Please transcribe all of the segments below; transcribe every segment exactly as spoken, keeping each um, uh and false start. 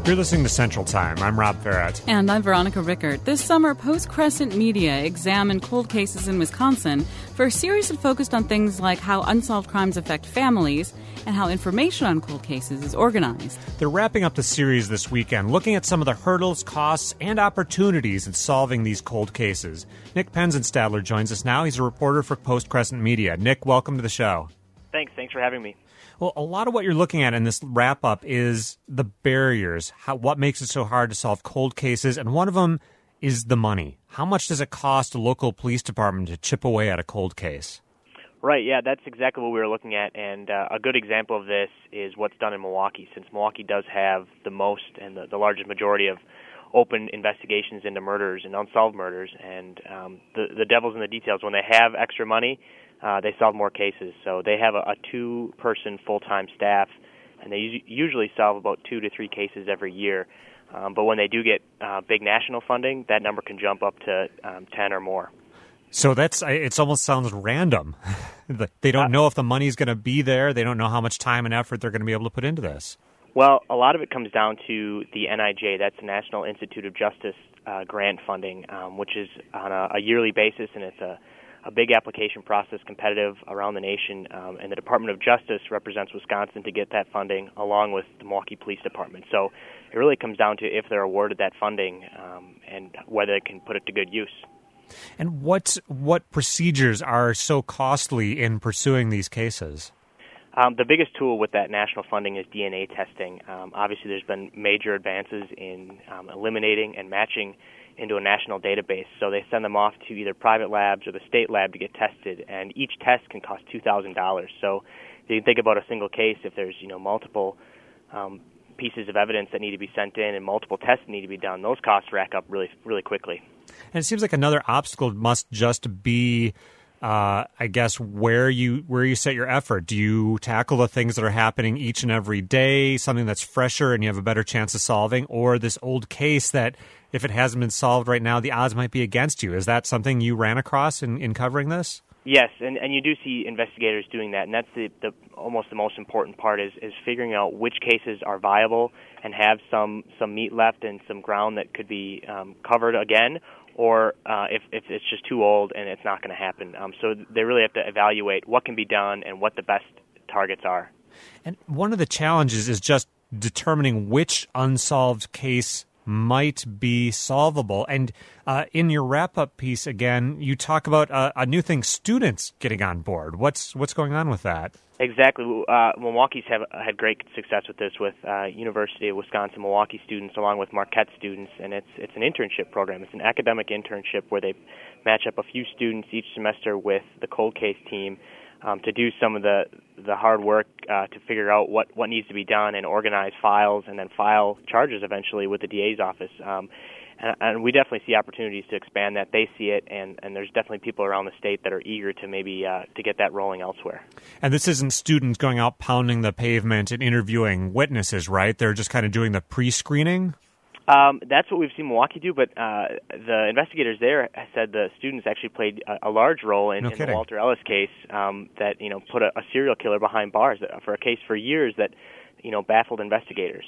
You're listening to Central Time. I'm Rob Farrett. And I'm Veronica Rickert. This summer, Post Crescent Media examined cold cases in Wisconsin for a series that focused on things like how unsolved crimes affect families and how information on cold cases is organized. They're wrapping up the series this weekend, looking at some of the hurdles, costs, and opportunities in solving these cold cases. Nick Penzenstadler joins us now. He's a reporter for Post Crescent Media. Nick, welcome to the show. Thanks. Thanks for having me. Well, a lot of what you're looking at in this wrap-up is the barriers, how, what makes it so hard to solve cold cases, and one of them is the money. How much does it cost a local police department to chip away at a cold case? Right, yeah, that's exactly what we were looking at, and uh, a good example of this is what's done in Milwaukee, since Milwaukee does have the most and the, the largest majority of open investigations into murders and unsolved murders, and um, the, the devil's in the details. When they have extra money, Uh, they solve more cases. So they have a, a two-person full-time staff, and they us- usually solve about two to three cases every year. Um, but when they do get uh, big national funding, that number can jump up to um, ten or more. So that's it almost sounds random. They don't know if the money's going to be there. They don't know how much time and effort they're going to be able to put into this. Well, a lot of it comes down to the N I J. That's the National Institute of Justice uh, grant funding, um, which is on a, a yearly basis, and it's a a big application process, competitive around the nation, um, and the Department of Justice represents Wisconsin to get that funding along with the Milwaukee Police Department. So it really comes down to if they're awarded that funding um, and whether they can put it to good use. And what what procedures are so costly in pursuing these cases? Um, the biggest tool with that national funding is D N A testing. Um, obviously, there's been major advances in um, eliminating and matching into a national database. So they send them off to either private labs or the state lab to get tested, and each test can cost two thousand dollars. So if you think about a single case, if there's you know multiple um, pieces of evidence that need to be sent in and multiple tests need to be done, those costs rack up really, really quickly. And it seems like another obstacle must just be, uh, I guess, where you where you set your effort. Do you tackle the things that are happening each and every day, something that's fresher and you have a better chance of solving, or this old case that, if it hasn't been solved right now, the odds might be against you? Is that something you ran across in, in covering this? Yes, and, and you do see investigators doing that, and that's the, the almost the most important part is, is figuring out which cases are viable and have some, some meat left and some ground that could be um, covered again, or uh, if, if it's just too old and it's not going to happen. Um, so they really have to evaluate what can be done and what the best targets are. And one of the challenges is just determining which unsolved case might be solvable. And uh, in your wrap-up piece, again, you talk about uh, a new thing, students getting on board. What's what's going on with that? Exactly. Uh, Milwaukee's have had great success with this with uh, University of Wisconsin-Milwaukee students along with Marquette students, and it's it's an internship program. It's an academic internship where they match up a few students each semester with the cold case team um, to do some of the, the hard work uh, to figure out what, what needs to be done and organize files and then file charges eventually with the D A's office. Um, and, and we definitely see opportunities to expand that. They see it, and, and there's definitely people around the state that are eager to maybe uh, to get that rolling elsewhere. And this isn't students going out pounding the pavement and interviewing witnesses, right? They're just kind of doing the pre-screening? Um, that's what we've seen Milwaukee do, but uh, the investigators there said the students actually played a, a large role in, No in the kidding. Walter Ellis case um, that you know put a, a serial killer behind bars for a case for years that you know baffled investigators.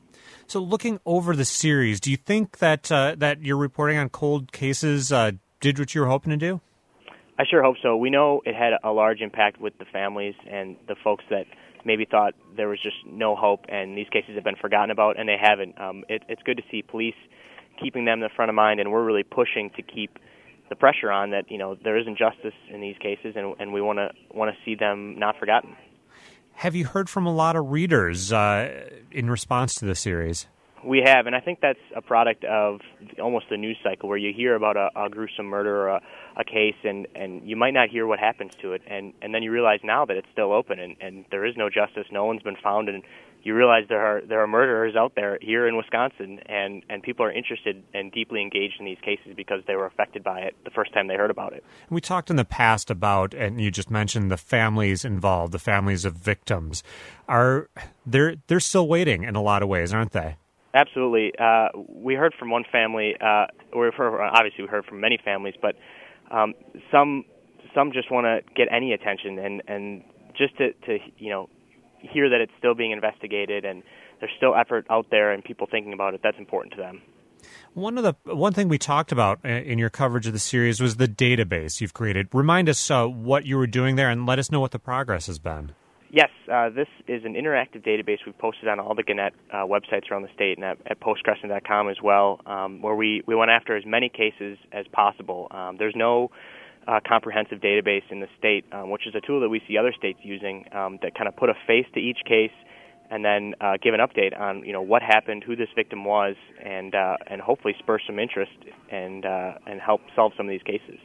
So looking over the series, do you think that uh, that your reporting on cold cases uh, did what you were hoping to do? I sure hope so. We know it had a large impact with the families and the folks that maybe thought there was just no hope and these cases have been forgotten about, and they haven't. Um, it, it's good to see police keeping them in the front of mind, and we're really pushing to keep the pressure on that, you know, there isn't justice in these cases, and, and we want to want to see them not forgotten. Have you heard from a lot of readers uh, in response to the series? We have, and I think that's a product of almost the news cycle where you hear about a, a gruesome murder or a, a case, and, and you might not hear what happens to it, and, and then you realize now that it's still open and, and there is no justice, no one's been found, and you realize there are there are murderers out there here in Wisconsin, and, and people are interested and deeply engaged in these cases because they were affected by it the first time they heard about it. We talked in the past about, and you just mentioned the families involved, the families of victims. Are they're they're still waiting in a lot of ways, aren't they? Absolutely. Uh, we heard from one family, uh, or we've heard, obviously we heard from many families, but um, some some just want to get any attention and, and just to, to you know hear that it's still being investigated and there's still effort out there and people thinking about it, that's important to them. One of the one thing we talked about in your coverage of the series was the database you've created. Remind us uh, what you were doing there and let us know what the progress has been. Yes, uh, this is an interactive database we've posted on all the Gannett uh, websites around the state and at, at post crescent dot com as well, um, where we, we went after as many cases as possible. Um, there's no uh, comprehensive database in the state, um, which is a tool that we see other states using um, that kind of put a face to each case and then uh, give an update on, you know, what happened, who this victim was, and uh, and hopefully spur some interest and uh, and help solve some of these cases.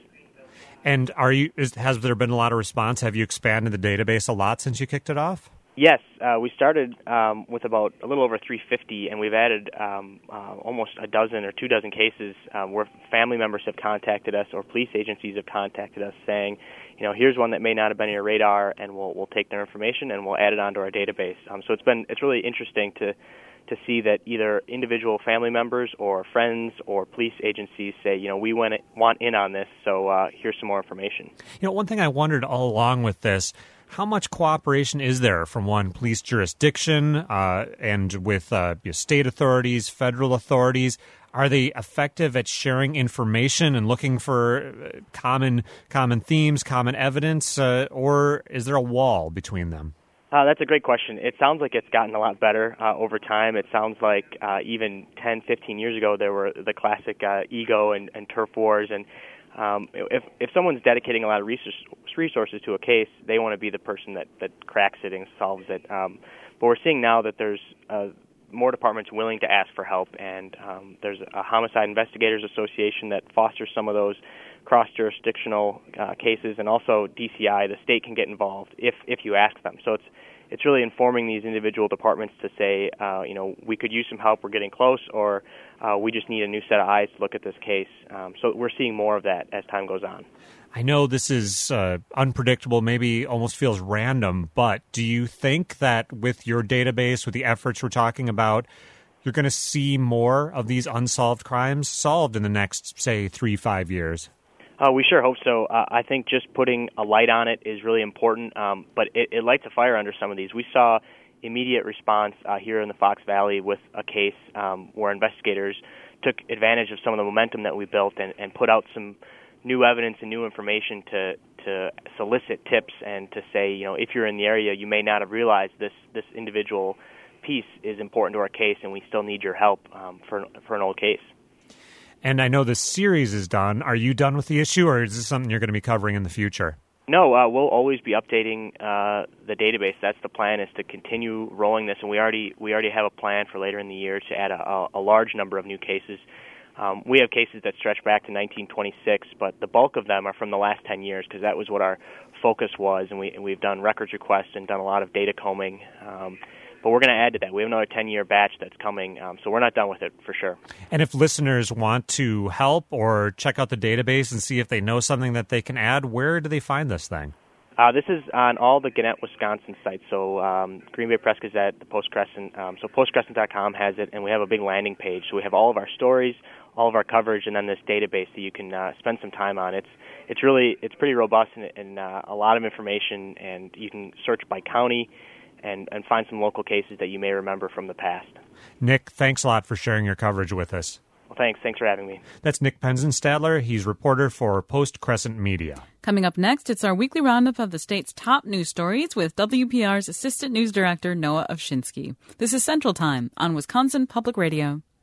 And are you? Is, has there been a lot of response? Have you expanded the database a lot since you kicked it off? Yes, uh, we started um, with about a little over three hundred fifty, and we've added um, uh, almost a dozen or two dozen cases um, where family members have contacted us or police agencies have contacted us saying, you know, here's one that may not have been on your radar, and we'll we'll take their information and we'll add it onto our database. Um, so it's been it's really interesting to to see that either individual family members or friends or police agencies say, you know, we want want in on this, so uh, here's some more information. You know, one thing I wondered all along with this. How much cooperation is there from one police jurisdiction uh, and with uh, state authorities, federal authorities? Are they effective at sharing information and looking for common common themes, common evidence, uh, or is there a wall between them? Uh, that's a great question. It sounds like it's gotten a lot better uh, over time. It sounds like uh, even ten, fifteen years ago there were the classic uh, ego and, and turf wars, and Um, if if someone's dedicating a lot of resources to a case, they want to be the person that, that cracks it and solves it. Um, but we're seeing now that there's uh, more departments willing to ask for help, and um, there's a Homicide Investigators Association that fosters some of those cross-jurisdictional uh, cases, and also D C I, the state can get involved if if you ask them. So it's it's really informing these individual departments to say, uh, you know, we could use some help, we're getting close, or uh, we just need a new set of eyes to look at this case. Um, so we're seeing more of that as time goes on. I know this is uh, unpredictable, maybe almost feels random, but do you think that with your database, with the efforts we're talking about, you're going to see more of these unsolved crimes solved in the next, say, three, five years? Uh, we sure hope so. Uh, I think just putting a light on it is really important, um, but it, it lights a fire under some of these. We saw immediate response uh, here in the Fox Valley with a case um, where investigators took advantage of some of the momentum that we built and, and put out some new evidence and new information to to solicit tips and to say, you know, if you're in the area, you may not have realized this this individual piece is important to our case, and we still need your help um, for for an old case. And I know the series is done. Are you done with the issue, or is this something you're going to be covering in the future? No, uh, we'll always be updating uh, the database. That's the plan, is to continue rolling this, and we already we already have a plan for later in the year to add a, a large number of new cases. Um, we have cases that stretch back to nineteen twenty-six, but the bulk of them are from the last ten years because that was what our focus was, and, we, and we've done records requests and done a lot of data combing. Um, But we're going to add to that. We have another ten-year batch that's coming, um, so we're not done with it for sure. And if listeners want to help or check out the database and see if they know something that they can add, where do they find this thing? Uh, this is on all the Gannett, Wisconsin sites, so um, Green Bay Press Gazette, the Post Crescent. Um, so post crescent dot com has it, and we have a big landing page. So we have all of our stories, all of our coverage, and then this database that you can uh, spend some time on. It's it's really it's pretty robust and, and uh, a lot of information, and you can search by county and, and find some local cases that you may remember from the past. Nick, thanks a lot for sharing your coverage with us. Well, thanks. Thanks for having me. That's Nick Penzenstadler. He's reporter for Post Crescent Media. Coming up next, it's our weekly roundup of the state's top news stories with W P R's Assistant News Director, Noah Ovshinsky. This is Central Time on Wisconsin Public Radio.